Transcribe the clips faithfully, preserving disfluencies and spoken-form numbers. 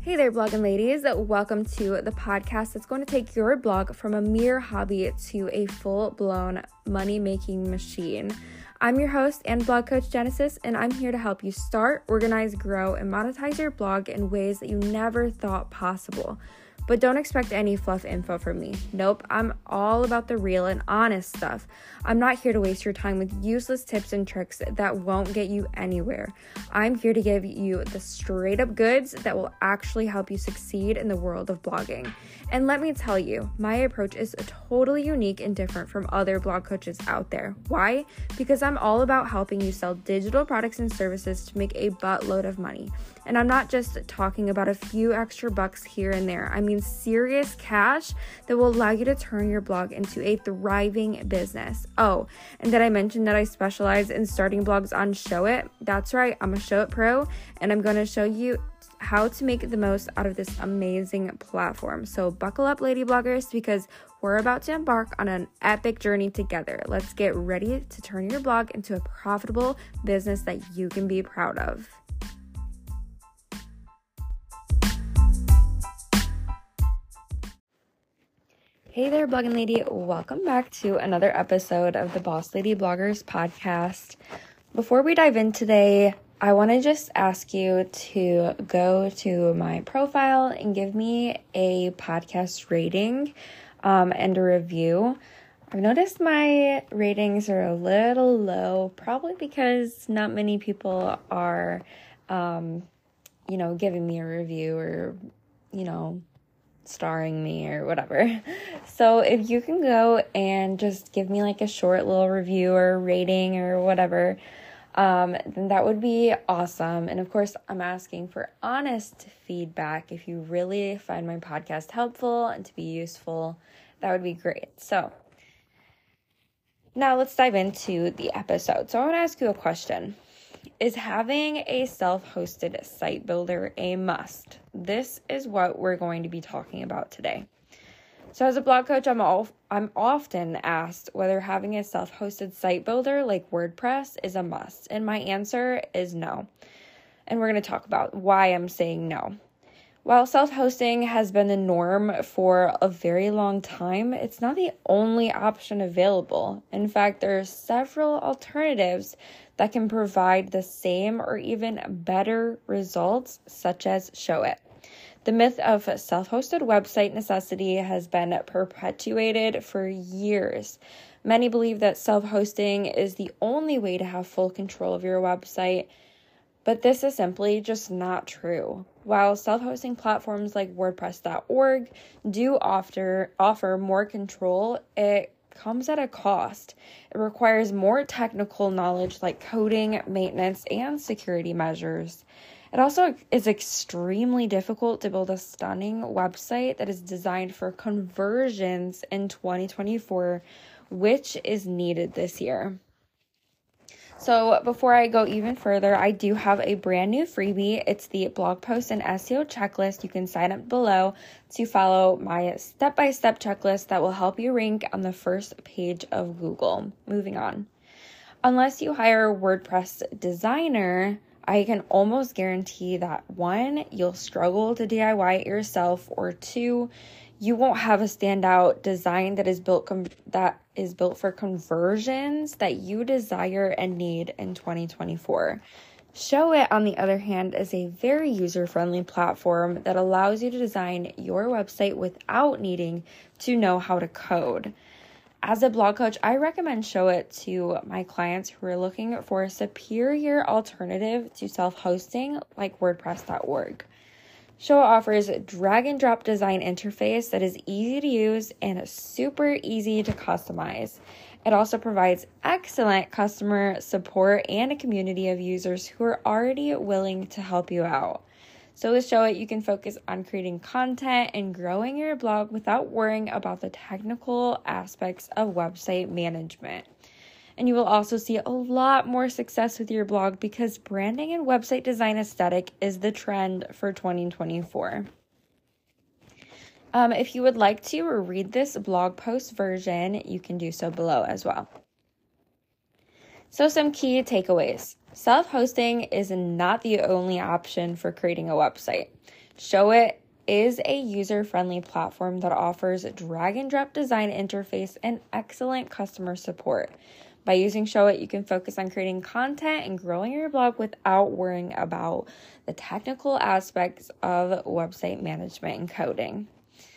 Hey there, blogging ladies. Welcome to the podcast that's going to take your blog from a mere hobby to a full-blown money-making machine. I'm your host and blog coach, Genesis, and I'm here to help you start, organize, grow, and monetize your blog in ways that you never thought possible. But don't expect any fluff info from me. Nope, I'm all about the real and honest stuff. I'm not here to waste your time with useless tips and tricks that won't get you anywhere. I'm here to give you the straight up goods that will actually help you succeed in the world of blogging. And let me tell you, my approach is totally unique and different from other blog coaches out there. Why? Because I'm all about helping you sell digital products and services to make a buttload of money. And I'm not just talking about a few extra bucks here and there. I mean serious cash that will allow you to turn your blog into a thriving business. Oh, and did I mention that I specialize in starting blogs on Showit? That's right, I'm a Showit pro, and I'm going to show you how to make the most out of this amazing platform. So buckle up, lady bloggers, because we're about to embark on an epic journey together. Let's get ready to turn your blog into a profitable business that you can be proud of. Hey there, blogging lady. Welcome back to another episode of the Boss Lady Bloggers podcast. Before we dive in today, I want to just ask you to go to my profile and give me a podcast rating um, and a review. I've noticed my ratings are a little low, probably because not many people are, um, you know, giving me a review or, you know, starring me or whatever. So if you can go and just give me like a short little review or rating or whatever, um, then that would be awesome. And of course, I'm asking for honest feedback. If you really find my podcast helpful and to be useful, that would be great. So now let's dive into the episode. So I want to ask you a question. Is having a self-hosted site builder a must? This is what we're going to be talking about today. So as a blog coach, I'm all, I'm often asked whether having a self-hosted site builder like WordPress is a must. And my answer is no. And we're going to talk about why I'm saying no. While self-hosting has been the norm for a very long time, it's not the only option available. In fact, there are several alternatives that can provide the same or even better results, such as Showit. The myth of self-hosted website necessity has been perpetuated for years. Many believe that self-hosting is the only way to have full control of your website, but this is simply just not true. While self-hosting platforms like WordPress dot org do offer, offer more control, it comes at a cost. It requires more technical knowledge like coding, maintenance, and security measures. It also is extremely difficult to build a stunning website that is designed for conversions in twenty twenty-four, which is needed this year. So before I go even further, I do have a brand new freebie. It's the blog post and S E O checklist. You can sign up below to follow my step-by-step checklist that will help you rank on the first page of Google. Moving on. Unless you hire a WordPress designer, I can almost guarantee that one, you'll struggle to D I Y it yourself, or two, you won't have a standout design that is built com- that is built for conversions that you desire and need in twenty twenty-four. Showit, on the other hand, is a very user-friendly platform that allows you to design your website without needing to know how to code. As a blog coach, I recommend Showit to my clients who are looking for a superior alternative to self-hosting like WordPress dot org. Showit offers a drag and drop design interface that is easy to use and super easy to customize. It also provides excellent customer support and a community of users who are already willing to help you out. So with Showit, you can focus on creating content and growing your blog without worrying about the technical aspects of website management. And you will also see a lot more success with your blog because branding and website design aesthetic is the trend for twenty twenty-four. Um, if you would like to read this blog post version, you can do so below as well. So some key takeaways. Self-hosting is not the only option for creating a website. Showit is a user-friendly platform that offers drag and drop design interface and excellent customer support. By using Showit, you can focus on creating content and growing your blog without worrying about the technical aspects of website management and coding.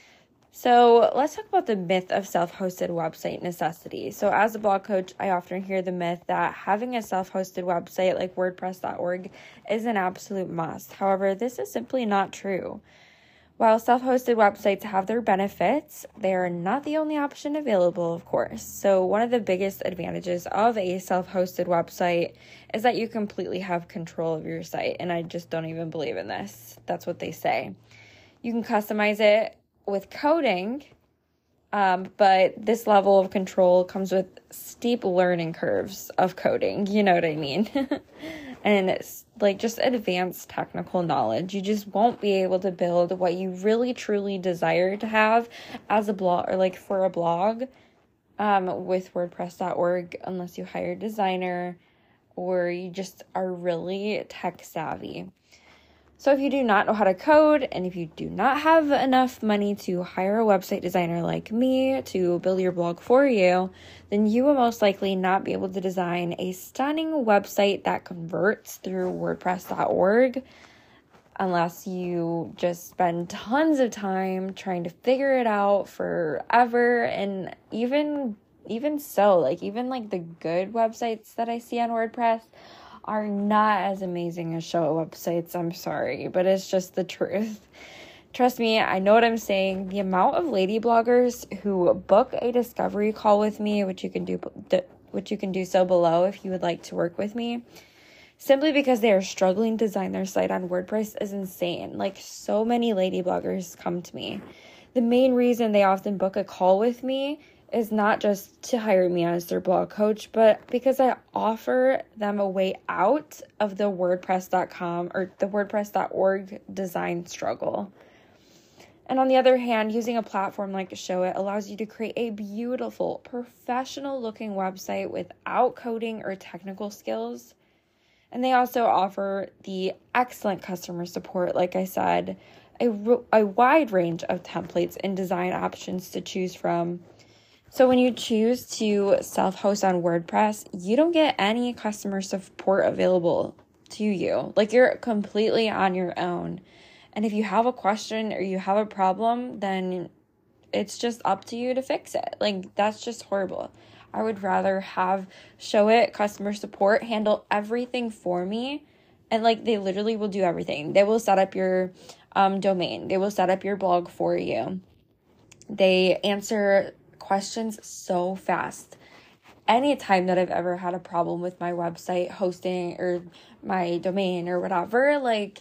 So let's talk about the myth of self-hosted website necessity. So as a blog coach, I often hear the myth that having a self-hosted website like WordPress dot org is an absolute must. However, this is simply not true. While self-hosted websites have their benefits, they are not the only option available, of course. So one of the biggest advantages of a self-hosted website is that you completely have control of your site. And I just don't even believe in this. That's what they say. You can customize it with coding, um, but this level of control comes with steep learning curves of coding. You know what I mean? And it's like just advanced technical knowledge. You just won't be able to build what you really truly desire to have as a blog or like for a blog um, with WordPress dot org unless you hire a designer or you just are really tech savvy. So if you do not know how to code and if you do not have enough money to hire a website designer like me to build your blog for you, then you will most likely not be able to design a stunning website that converts through WordPress dot org unless you just spend tons of time trying to figure it out forever. And even even so, like even like the good websites that I see on WordPress are not as amazing as Showit websites. I'm sorry, but it's just the truth. Trust me, I know what I'm saying. The amount of lady bloggers who book a discovery call with me, which you can do, which you can do so below if you would like to work with me, simply because they are struggling to design their site on WordPress is insane. Like so many lady bloggers come to me. The main reason they often book a call with me is not just to hire me as their blog coach, but because I offer them a way out of the WordPress dot com or the WordPress dot org design struggle. And on the other hand, using a platform like Showit allows you to create a beautiful, professional-looking website without coding or technical skills. And they also offer the excellent customer support, like I said, a, a wide range of templates and design options to choose from. So when you choose to self-host on WordPress, you don't get any customer support available to you. Like you're completely on your own. And if you have a question or you have a problem, then it's just up to you to fix it. Like that's just horrible. I would rather have Showit customer support handle everything for me. And like they literally will do everything. They will set up your um, domain. They will set up your blog for you. They answer questions so fast. Anytime that I've ever had a problem with my website hosting or my domain or whatever, like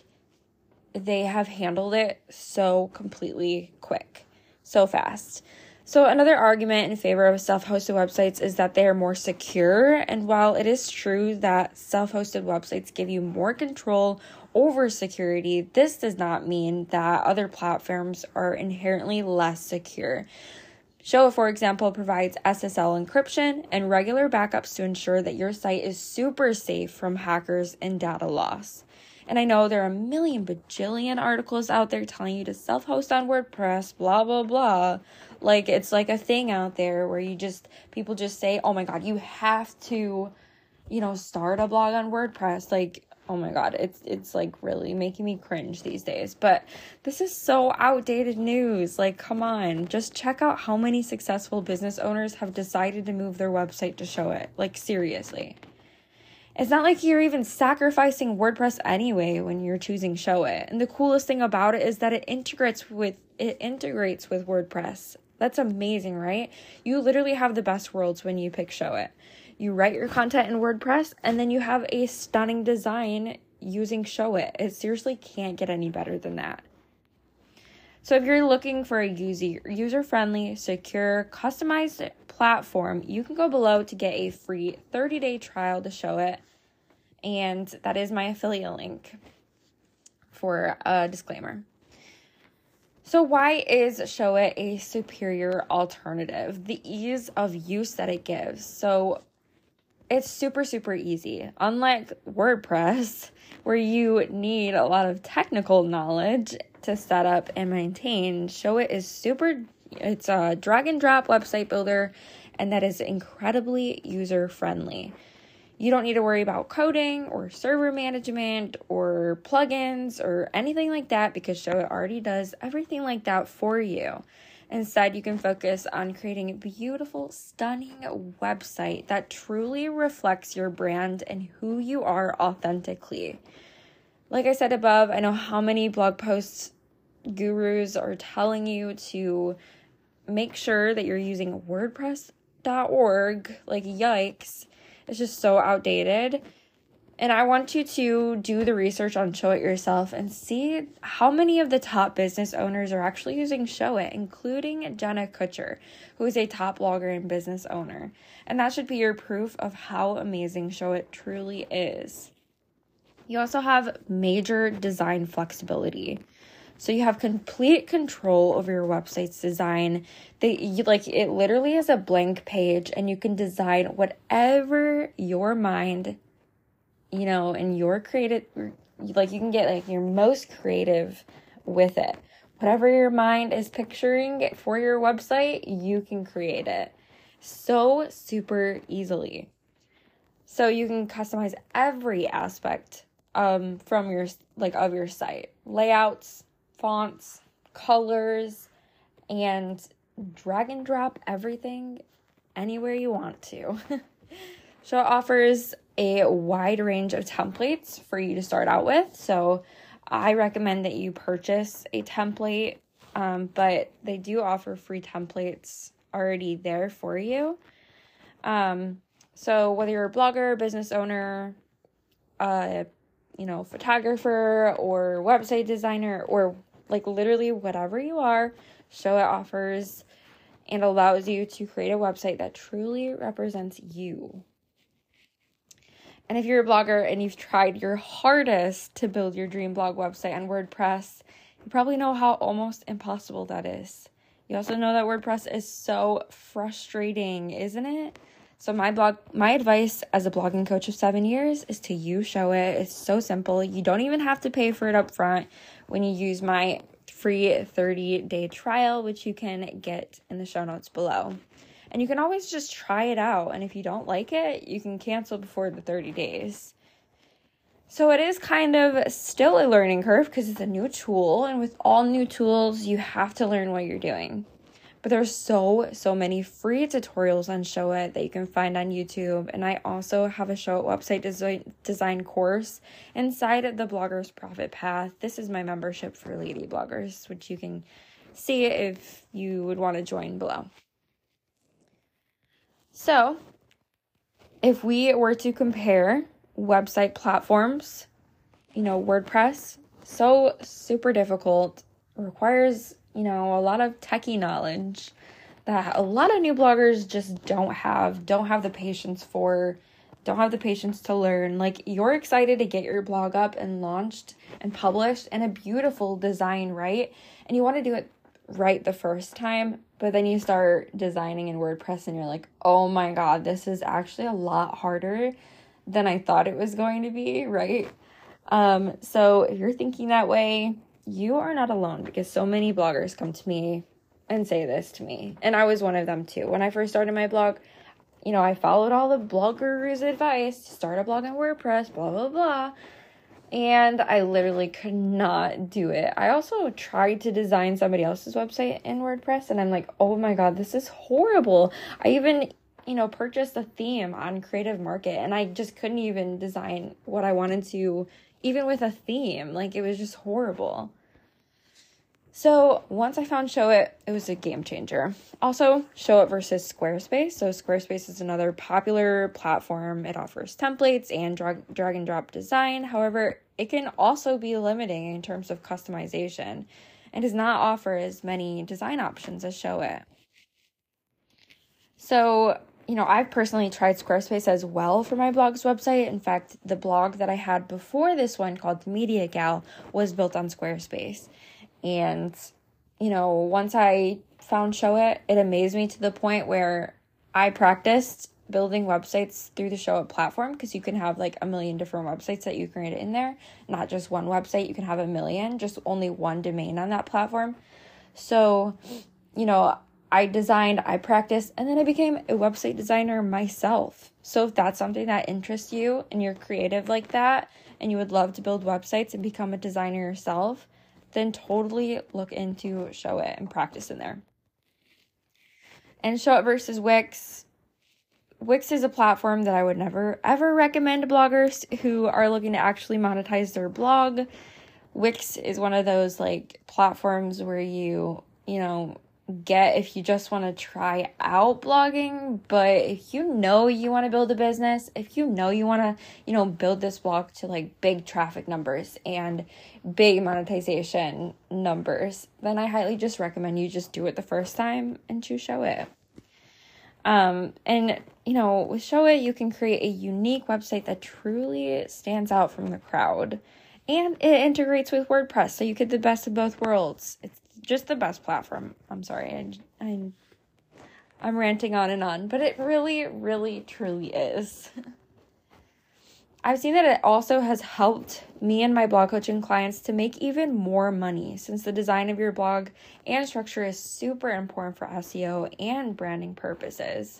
they have handled it so completely quick, so fast. So another argument in favor of self-hosted websites is that they are more secure. And while it is true that self-hosted websites give you more control over security, this does not mean that other platforms are inherently less secure. Showit, for example, provides S S L encryption and regular backups to ensure that your site is super safe from hackers and data loss. And I know there are a million bajillion articles out there telling you to self-host on WordPress, blah, blah, blah. Like, it's like a thing out there where you just, people just say, oh my God, you have to, you know, start a blog on WordPress. Like, oh my God, it's it's like really making me cringe these days. But this is so outdated news. Like, come on, just check out how many successful business owners have decided to move their website to Showit. Like, seriously. It's not like you're even sacrificing WordPress anyway when you're choosing Showit. And the coolest thing about it is that it integrates with it integrates with WordPress. That's amazing, right? You literally have the best worlds when you pick Showit. You write your content in WordPress, and then you have a stunning design using Showit. It seriously can't get any better than that. So if you're looking for a user, user-friendly, secure, customized platform, you can go below to get a free thirty-day trial to Showit, and that is my affiliate link for a disclaimer. So why is Showit a superior alternative? The ease of use that it gives. So it's super, super easy. Unlike WordPress, where you need a lot of technical knowledge to set up and maintain, Showit is super, it's a drag and drop website builder, and that is incredibly user friendly. You don't need to worry about coding or server management or plugins or anything like that because Showit already does everything like that for you. Instead, you can focus on creating a beautiful, stunning website that truly reflects your brand and who you are authentically. Like I said above, I know how many blog posts gurus are telling you to make sure that you're using WordPress dot org. Like, yikes. It's just so outdated. And I want you to do the research on Showit yourself and see how many of the top business owners are actually using Showit, including Jenna Kutcher, who is a top blogger and business owner. And that should be your proof of how amazing Showit truly is. You also have major design flexibility. So you have complete control over your website's design. They you, like it literally is a blank page, and you can design whatever your mind, you know, and your creative, like you can get like your most creative with it. Whatever your mind is picturing for your website, you can create it so super easily. So you can customize every aspect um from your like of your site, layouts, fonts, colors, and drag and drop everything anywhere you want to. So it offers a wide range of templates for you to start out with. So I recommend that you purchase a template, um, but they do offer free templates already there for you. Um, so whether you're a blogger, business owner, uh, you know, photographer or website designer, or like literally whatever you are, Showit offers and allows you to create a website that truly represents you. And if you're a blogger and you've tried your hardest to build your dream blog website on WordPress, you probably know how almost impossible that is. You also know that WordPress is so frustrating, isn't it? So my blog, my advice as a blogging coach of seven years is to use Showit. It's so simple. You don't even have to pay for it up front when you use my free thirty-day trial, which you can get in the show notes below. And you can always just try it out. And if you don't like it, you can cancel before the thirty days. So it is kind of still a learning curve because it's a new tool. And with all new tools, you have to learn what you're doing. But there's so, so many free tutorials on Showit that you can find on YouTube. And I also have a Showit website design, design course inside of the Blogger's Profit Path. This is my membership for lady bloggers, which you can see if you would want to join below. So if we were to compare website platforms, you know, WordPress, so super difficult, requires, you know, a lot of techie knowledge that a lot of new bloggers just don't have, don't have the patience for, don't have the patience to learn. Like, you're excited to get your blog up and launched and published in a beautiful design, right? And you want to do it right the first time, but then you start designing in WordPress and you're like, oh my God, this is actually a lot harder than I thought it was going to be, right? Um, so if you're thinking that way, you are not alone, because so many bloggers come to me and say this to me. And I was one of them too. When I first started my blog, you know, I followed all the bloggers' advice to start a blog on WordPress, blah, blah, blah. And I literally could not do it. I also tried to design somebody else's website in WordPress, and I'm like, oh my God, this is horrible. I even, you know, purchased a theme on Creative Market, and I just couldn't even design what I wanted to, even with a theme. Like, it was just horrible. So once I found Showit, it was a game changer. Also, Showit versus Squarespace. So Squarespace is another popular platform. It offers templates and drag, drag and drop design. However, it can also be limiting in terms of customization and does not offer as many design options as Showit. So, you know, I've personally tried Squarespace as well for my blog's website. In fact, the blog that I had before this one, called Media Gal, was built on Squarespace. And, you know, once I found Showit, it amazed me to the point where I practiced building websites through the Showit platform, because you can have like a million different websites that you create in there, not just one website. You can have a million, just only one domain on that platform. So, you know, I designed, I practiced, and then I became a website designer myself. So if that's something that interests you and you're creative like that, and you would love to build websites and become a designer yourself, then totally look into Showit and practice in there. And Showit versus Wix. Wix is a platform that I would never, ever recommend to bloggers who are looking to actually monetize their blog. Wix is one of those, like, platforms where you, you know, get if you just want to try out blogging. But if you know you want to build a business, if you know you want to, you know, build this blog to, like, big traffic numbers and big monetization numbers, then I highly just recommend you just do it the first time and choose Showit. Um, and, you know, with Showit, you can create a unique website that truly stands out from the crowd. And it integrates with WordPress, so you get the best of both worlds. It's just the best platform. I'm sorry, I, I, I'm ranting on and on, but it really, really, truly is. I've seen that it also has helped me and my blog coaching clients to make even more money, since the design of your blog and structure is super important for S E O and branding purposes.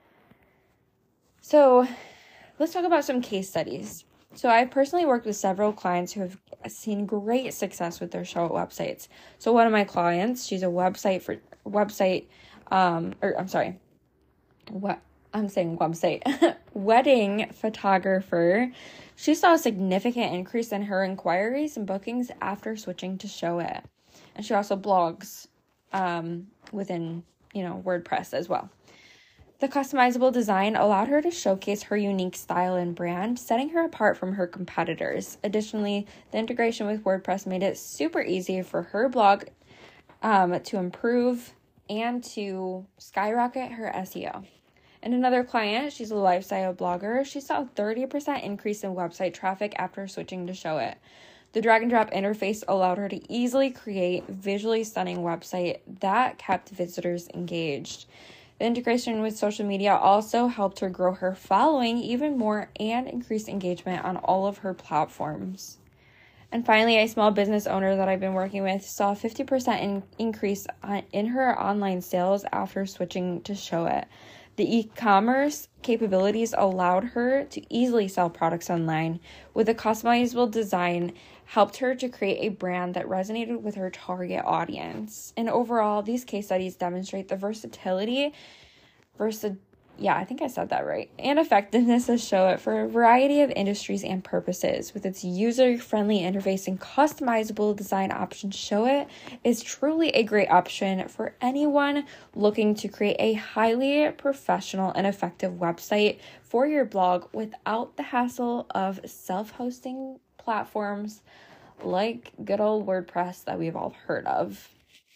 So let's talk about some case studies. So I've personally worked with several clients who have seen great success with their Showit websites. So one of my clients, she's a website for website, um, or I'm sorry, what I'm saying website, wedding photographer. She saw a significant increase in her inquiries and bookings after switching to Showit. And she also blogs um, within, you know, WordPress as well. The customizable design allowed her to showcase her unique style and brand, setting her apart from her competitors. Additionally, the integration with WordPress made it super easy for her blog um, to improve and to skyrocket her S E O. And another client, she's a lifestyle blogger. She saw a thirty percent increase in website traffic after switching to Showit. The drag and drop interface allowed her to easily create a visually stunning website that kept visitors engaged. The integration with social media also helped her grow her following even more and increase engagement on all of her platforms. And finally, a small business owner that I've been working with saw a fifty percent in- increase in her online sales after switching to Showit. The e-commerce capabilities allowed her to easily sell products online, with a customizable design helped her to create a brand that resonated with her target audience. And overall, these case studies demonstrate the versatility, versa, yeah, I think I said that right, and effectiveness of Showit for a variety of industries and purposes. With its user-friendly interface and customizable design options, Showit is truly a great option for anyone looking to create a highly professional and effective website for your blog without the hassle of self-hosting platforms like good old WordPress that we've all heard of.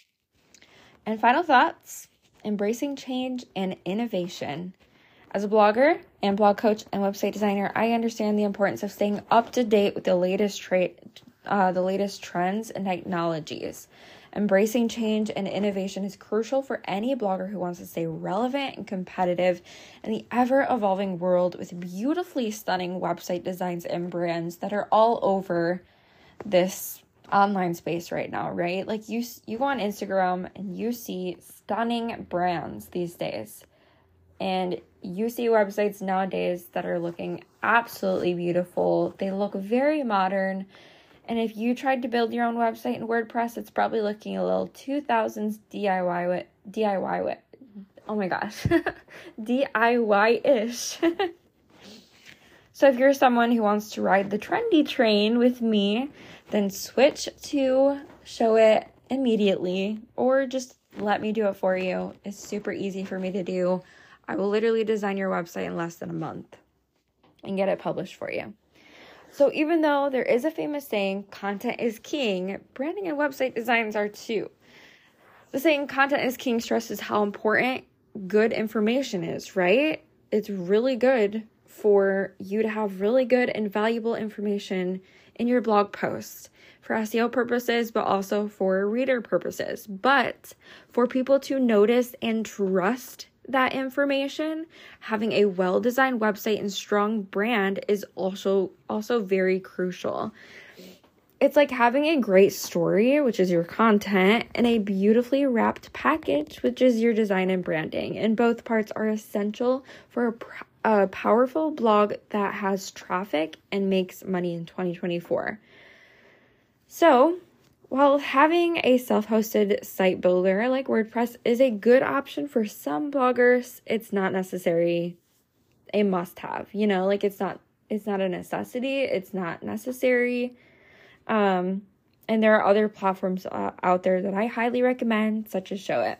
And final thoughts: embracing change and innovation. As a blogger and blog coach and website designer, I understand the importance of staying up to date with the latest tra- uh, the latest trends and technologies. Embracing change and innovation is crucial for any blogger who wants to stay relevant and competitive in the ever-evolving world with beautifully stunning website designs and brands that are all over this online space right now, right? Like you you go on Instagram and you see stunning brands these days, and you see websites nowadays that are looking absolutely beautiful. They look very modern, and if you tried to build your own website in WordPress, it's probably looking a little two thousands D I Y with D I Y with oh my gosh D I Y-ish. So if you're someone who wants to ride the trendy train with me, then switch to Showit immediately, or just let me do it for you. It's super easy for me to do. I will literally design your website in less than a month and get it published for you. So even though there is a famous saying, content is king, branding and website designs are too. The saying content is king stresses how important good information is, right? It's really good for you to have really good and valuable information in your blog posts for S E O purposes, but also for reader purposes. But for people to notice and trust that information, having a well-designed website and strong brand is also also very crucial. It's like having a great story, which is your content, and a beautifully wrapped package, which is your design and branding. And both parts are essential for a, a powerful blog that has traffic and makes money in twenty twenty-four. So, while having a self-hosted site builder like WordPress is a good option for some bloggers, it's not necessary a must-have. You know, like it's not it's not a necessity, it's not necessary. Um, and there are other platforms uh, out there that I highly recommend, such as Showit.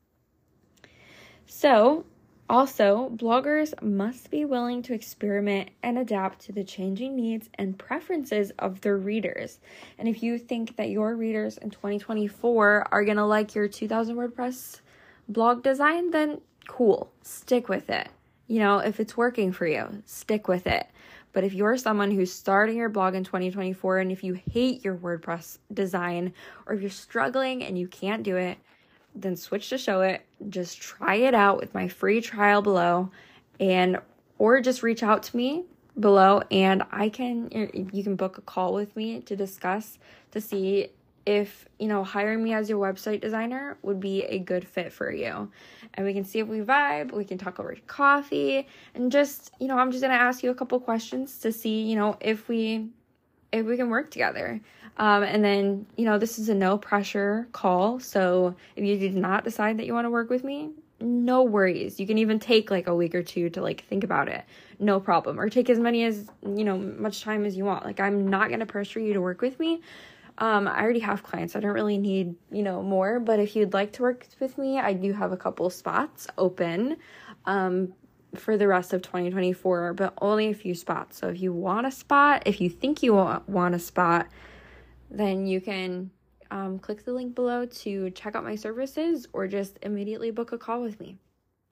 So, also, bloggers must be willing to experiment and adapt to the changing needs and preferences of their readers. And if you think that your readers in twenty twenty-four are going to like your two thousand WordPress blog design, then cool, stick with it. You know, if it's working for you, stick with it. But if you're someone who's starting your blog in twenty twenty-four and if you hate your WordPress design or if you're struggling and you can't do it, then switch to Showit. Just try it out with my free trial below, and or just reach out to me below and I can you can book a call with me to discuss to see if, you know, hiring me as your website designer would be a good fit for you. And we can see if we vibe, we can talk over coffee, and just, you know, I'm just going to ask you a couple questions to see, you know, if we if we can work together. Um, and then, you know, this is a no pressure call. So if you did not decide that you want to work with me, no worries. You can even take like a week or two to like think about it. No problem. Or take as many as, you know, much time as you want. Like, I'm not going to pressure you to work with me. Um, I already have clients. I don't really need, you know, more. But if you'd like to work with me, I do have a couple spots open um, for the rest of twenty twenty-four, but only a few spots. So if you want a spot, if you think you want a spot, then you can um, click the link below to check out my services or just immediately book a call with me.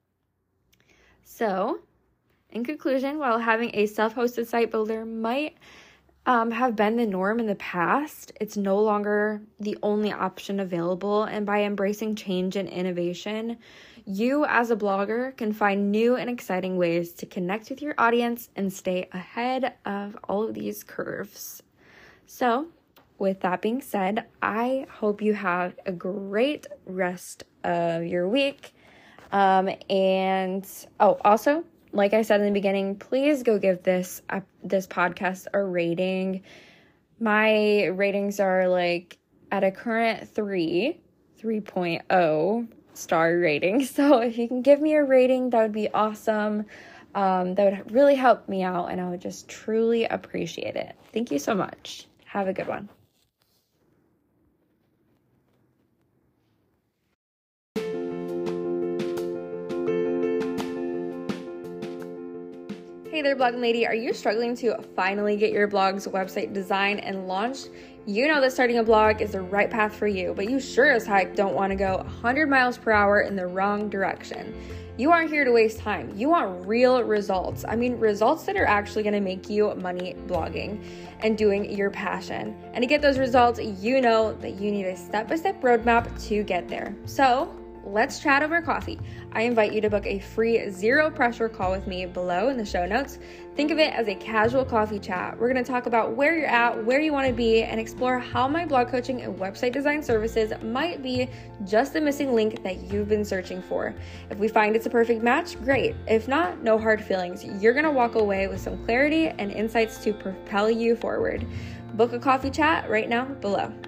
So, in conclusion, while having a self-hosted site builder might Um, have been the norm in the past, it's no longer the only option available. And by embracing change and innovation, you as a blogger can find new and exciting ways to connect with your audience and stay ahead of all of these curves. So, with that being said, I hope you have a great rest of your week. Um, and, oh, also, like I said in the beginning, please go give this uh, this podcast a rating. My ratings are like at a current three, three point oh star rating. So if you can give me a rating, that would be awesome. Um, that would really help me out, and I would just truly appreciate it. Thank you so much. Have a good one. Hey there, blogging lady. Are you struggling to finally get your blog's website designed and launched? You know that starting a blog is the right path for you, but you sure as heck don't want to go one hundred miles per hour in the wrong direction. You aren't here to waste time. You want real results. I mean, results that are actually going to make you money blogging and doing your passion. And to get those results, you know that you need a step-by-step roadmap to get there. So, let's chat over coffee. I invite you to book a free zero pressure call with me below in the show notes. Think of it as a casual coffee chat. We're going to talk about where you're at, where you want to be, and explore how my blog coaching and website design services might be just the missing link that you've been searching for. If we find it's a perfect match, great. If not, no hard feelings. You're going to walk away with some clarity and insights to propel you forward. Book a coffee chat right now below.